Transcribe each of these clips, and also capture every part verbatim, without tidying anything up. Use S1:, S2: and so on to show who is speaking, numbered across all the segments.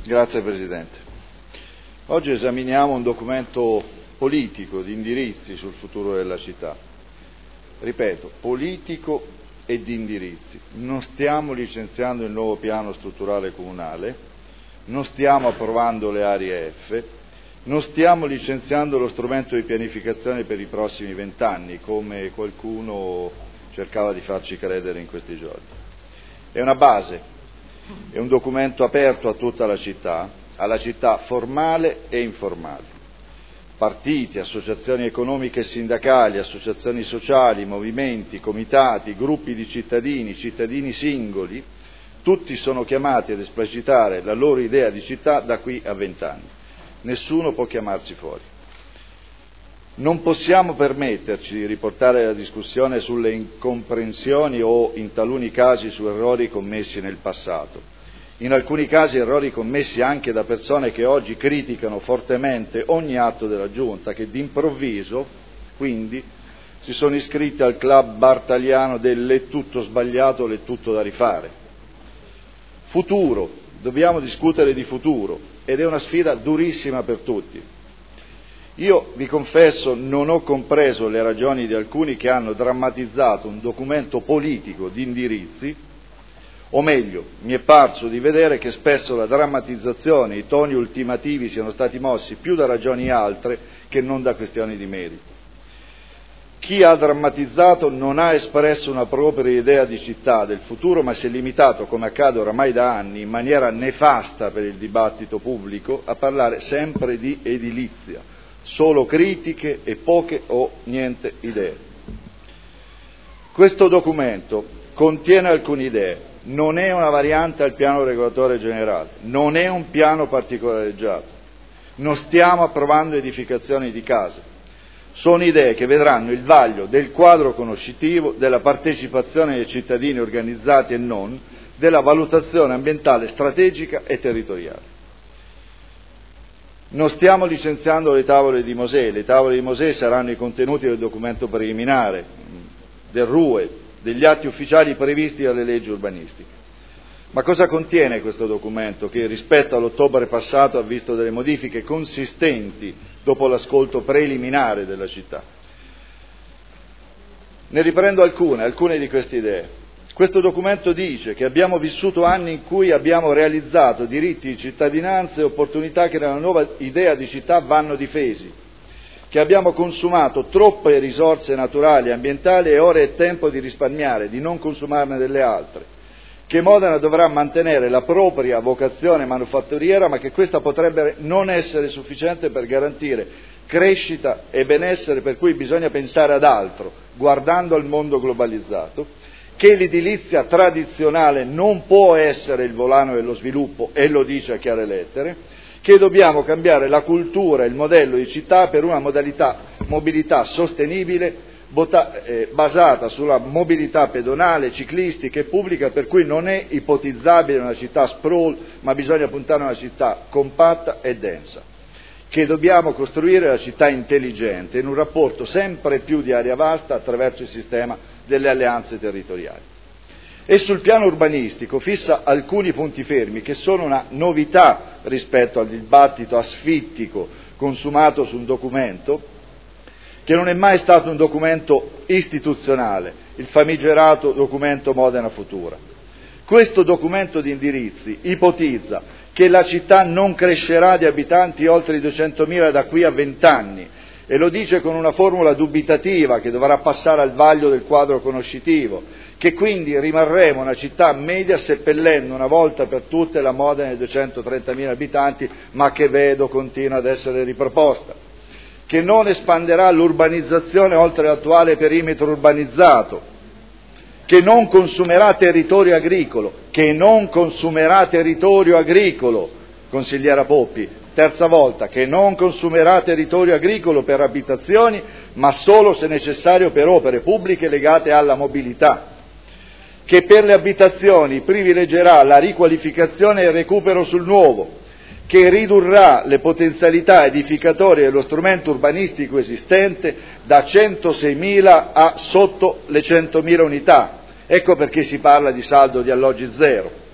S1: Grazie Presidente. Oggi esaminiamo un documento politico di indirizzi sul futuro della città. Ripeto, politico e di indirizzi. Non stiamo licenziando il nuovo piano strutturale comunale, non stiamo approvando le aree F, non stiamo licenziando lo strumento di pianificazione per i prossimi vent'anni, come qualcuno cercava di farci credere in questi giorni. È una base, è un documento aperto a tutta la città, alla città formale e informale. Partiti, associazioni economiche e sindacali, associazioni sociali, movimenti, comitati, gruppi di cittadini, cittadini singoli, tutti sono chiamati ad esplicitare la loro idea di città da qui a vent'anni. Nessuno può chiamarci fuori. Non possiamo permetterci di riportare la discussione sulle incomprensioni o, in taluni casi, su errori commessi nel passato. In alcuni casi errori commessi anche da persone che oggi criticano fortemente ogni atto della Giunta, che d'improvviso, quindi, si sono iscritti al club bartaliano del l'è tutto sbagliato, l'è tutto da rifare. Futuro, dobbiamo discutere di futuro, ed è una sfida durissima per tutti. Io, vi confesso, non ho compreso le ragioni di alcuni che hanno drammatizzato un documento politico di indirizzi, o meglio, mi è parso di vedere che spesso la drammatizzazione, i toni ultimativi siano stati mossi più da ragioni altre che non da questioni di merito. Chi ha drammatizzato non ha espresso una propria idea di città, del futuro, ma si è limitato, come accade oramai da anni, in maniera nefasta per il dibattito pubblico, a parlare sempre di edilizia, solo critiche e poche o niente idee. Questo documento contiene alcune idee, non è una variante al piano regolatore generale, non è un piano particolareggiato, non stiamo approvando edificazioni di case. Sono idee che vedranno il vaglio del quadro conoscitivo, della partecipazione dei cittadini organizzati e non, della valutazione ambientale strategica e territoriale. Non stiamo licenziando le tavole di Mosè, le tavole di Mosè saranno i contenuti del documento preliminare, del R U E, degli atti ufficiali previsti dalle leggi urbanistiche. Ma cosa contiene questo documento che rispetto all'ottobre passato ha visto delle modifiche consistenti dopo l'ascolto preliminare della città? Ne riprendo alcune, alcune di queste idee. Questo documento dice che abbiamo vissuto anni in cui abbiamo realizzato diritti di cittadinanza e opportunità che nella nuova idea di città vanno difesi, che abbiamo consumato troppe risorse naturali e ambientali e ora è tempo di risparmiare, di non consumarne delle altre, che Modena dovrà mantenere la propria vocazione manufatturiera, ma che questa potrebbe non essere sufficiente per garantire crescita e benessere, per cui bisogna pensare ad altro, guardando al mondo globalizzato, che l'edilizia tradizionale non può essere il volano dello sviluppo, e lo dice a chiare lettere, che dobbiamo cambiare la cultura e il modello di città per una modalità, mobilità sostenibile, basata sulla mobilità pedonale, ciclistica e pubblica, per cui non è ipotizzabile una città sprawl, ma bisogna puntare a una città compatta e densa, che dobbiamo costruire la città intelligente in un rapporto sempre più di area vasta attraverso il sistema delle alleanze territoriali. E sul piano urbanistico fissa alcuni punti fermi che sono una novità rispetto al dibattito asfittico consumato su un documento che non è mai stato un documento istituzionale, il famigerato documento Modena Futura. Questo documento di indirizzi ipotizza che la città non crescerà di abitanti oltre i duecentomila da qui a vent'anni, e lo dice con una formula dubitativa che dovrà passare al vaglio del quadro conoscitivo, che quindi rimarremo una città media seppellendo una volta per tutte la Modena di duecentotrentamila abitanti, ma che vedo continua ad essere riproposta, che non espanderà l'urbanizzazione oltre l'attuale perimetro urbanizzato, che non consumerà territorio agricolo, che non consumerà territorio agricolo, consigliera Poppi, terza volta, che non consumerà territorio agricolo per abitazioni, ma solo se necessario per opere pubbliche legate alla mobilità, che per le abitazioni privilegerà la riqualificazione e il recupero sul nuovo, che ridurrà le potenzialità edificatorie dello strumento urbanistico esistente da centoseimila a sotto le centomila unità. Ecco perché si parla di saldo di alloggi zero.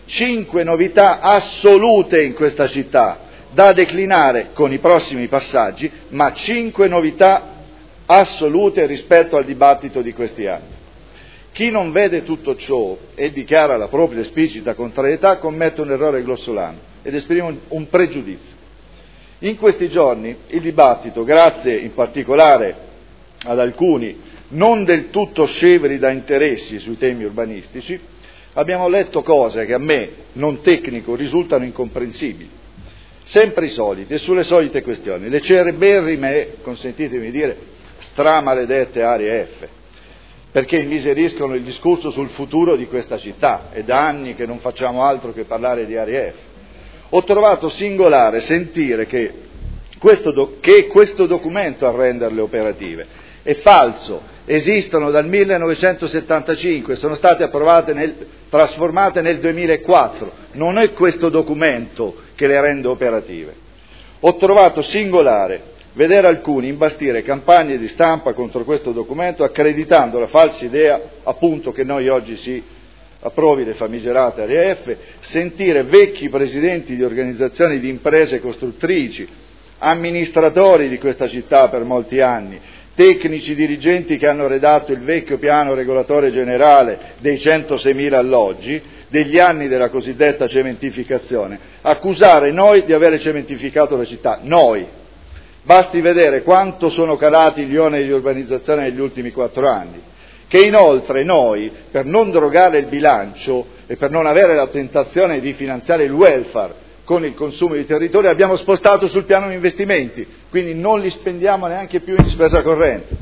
S1: cinque novità assolute in questa città, da declinare con i prossimi passaggi, ma cinque novità assolute rispetto al dibattito di questi anni. Chi non vede tutto ciò e dichiara la propria esplicita contrarietà commette un errore grossolano ed esprime un, un pregiudizio. In questi giorni il dibattito, grazie in particolare ad alcuni non del tutto scevri da interessi sui temi urbanistici, abbiamo letto cose che a me, non tecnico, risultano incomprensibili. Sempre i soliti e sulle solite questioni, le cereberrime, consentitemi di dire, stramaledette aree F, perché immiseriscono il discorso sul futuro di questa città, è da anni che non facciamo altro che parlare di aree F. Ho trovato singolare sentire che questo, do, che è questo documento a renderle operative. È falso, esistono dal millenovecentosettantacinque, sono state approvate nel, trasformate nel duemilaquattro, non è questo documento che le rende operative. Ho trovato singolare vedere alcuni imbastire campagne di stampa contro questo documento accreditando la falsa idea appunto che noi oggi si approvi le famigerate aree F, sentire vecchi presidenti di organizzazioni di imprese costruttrici, amministratori di questa città per molti anni, tecnici dirigenti che hanno redatto il vecchio piano regolatore generale dei centoseimila alloggi, degli anni della cosiddetta cementificazione, accusare noi di avere cementificato la città, noi. Basti vedere quanto sono calati gli oneri di urbanizzazione negli ultimi quattro anni, che inoltre noi, per non drogare il bilancio e per non avere la tentazione di finanziare il welfare con il consumo di territorio, abbiamo spostato sul piano di investimenti, quindi non li spendiamo neanche più in spesa corrente.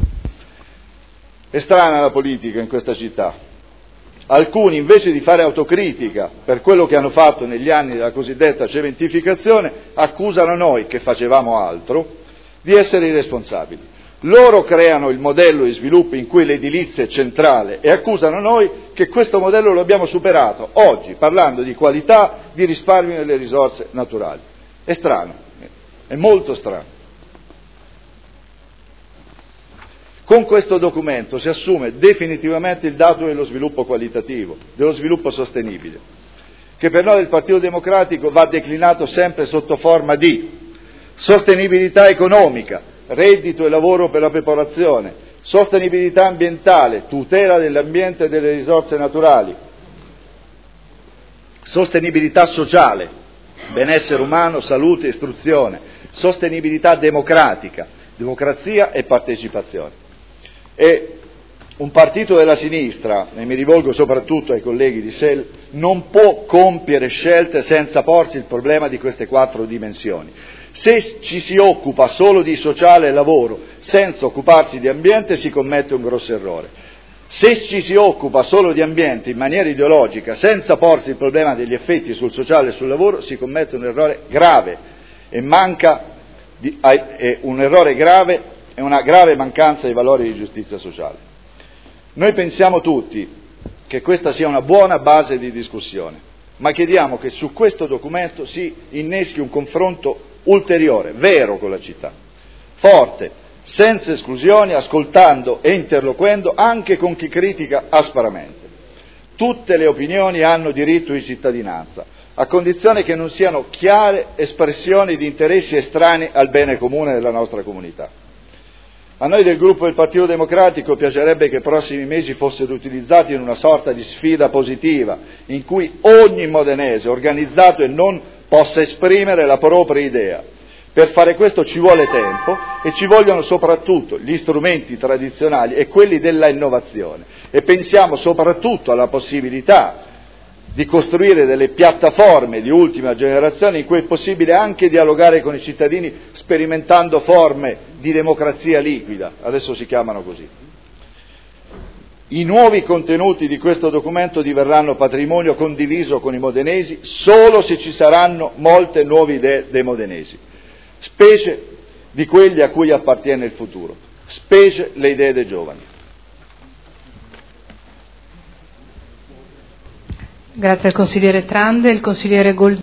S1: È strana la politica in questa città. Alcuni, invece di fare autocritica per quello che hanno fatto negli anni della cosiddetta cementificazione, accusano noi, che facevamo altro, di essere irresponsabili. Loro creano il modello di sviluppo in cui l'edilizia è centrale e accusano noi che questo modello lo abbiamo superato oggi, parlando di qualità, di risparmio delle risorse naturali. È strano, è molto strano. Con questo documento si assume definitivamente il dato dello sviluppo qualitativo, dello sviluppo sostenibile, che per noi del Partito Democratico va declinato sempre sotto forma di sostenibilità economica, reddito e lavoro per la popolazione, sostenibilità ambientale, tutela dell'ambiente e delle risorse naturali, sostenibilità sociale, benessere umano, salute e istruzione, sostenibilità democratica, democrazia e partecipazione. E un partito della sinistra, e mi rivolgo soprattutto ai colleghi di S E L, non può compiere scelte senza porsi il problema di queste quattro dimensioni. Se ci si occupa solo di sociale e lavoro senza occuparsi di ambiente si commette un grosso errore. Se ci si occupa solo di ambiente in maniera ideologica senza porsi il problema degli effetti sul sociale e sul lavoro si commette un errore grave e manca di, è un errore grave e una grave mancanza di valori di giustizia sociale. Noi pensiamo tutti che questa sia una buona base di discussione, ma chiediamo che su questo documento si inneschi un confronto ulteriore, vero con la città, forte, senza esclusioni, ascoltando e interloquendo anche con chi critica aspramente. Tutte le opinioni hanno diritto di cittadinanza, a condizione che non siano chiare espressioni di interessi estranei al bene comune della nostra comunità. A noi del gruppo del Partito Democratico piacerebbe che i prossimi mesi fossero utilizzati in una sorta di sfida positiva, in cui ogni modenese, organizzato e non, possa esprimere la propria idea. Per fare questo ci vuole tempo e ci vogliono soprattutto gli strumenti tradizionali e quelli della innovazione. E pensiamo soprattutto alla possibilità di costruire delle piattaforme di ultima generazione in cui è possibile anche dialogare con i cittadini sperimentando forme di democrazia liquida, adesso si chiamano così. I nuovi contenuti di questo documento diverranno patrimonio condiviso con i modenesi solo se ci saranno molte nuove idee dei modenesi, specie di quelli a cui appartiene il futuro, specie le idee dei giovani.
S2: Grazie al consigliere Trande. Il consigliere Goldini.